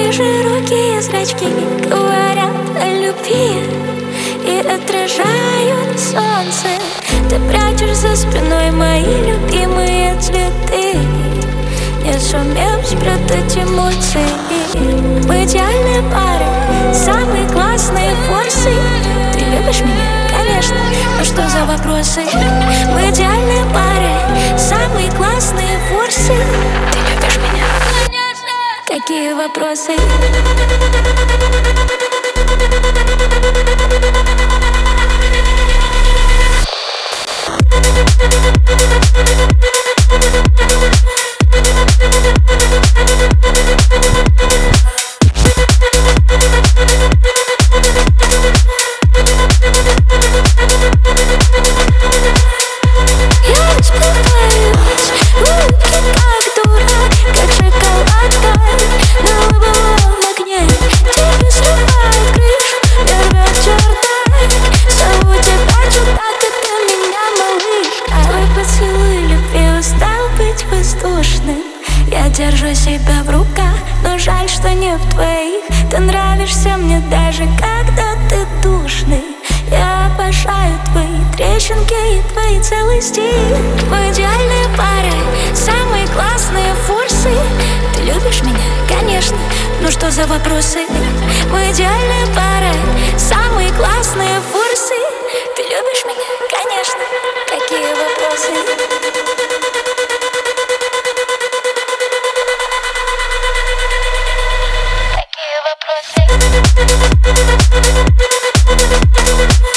Твои широкие зрачки говорят о любви и отражают солнце. Ты прячешь за спиной мои любимые цветы, не сумев спрятать эмоции. Мы идеальные пары, самые классные форсы. Ты любишь меня? Конечно, но что за вопросы? Мы идеальные пары, самые классные форсы. Ты любишь меня? Конечно. Какие вопросы? Я держу себя в руках, но жаль, что не в твоих. Ты нравишься мне даже когда ты душный. Я обожаю твои трещинки и твои целый стиль. Мы идеальные пары, самые классные форсы. Ты любишь меня? Конечно, ну что за вопросы? Мы идеальные пары, самые классные форсы. Ты любишь меня? Конечно. Какие вопросы? Какие вопросы?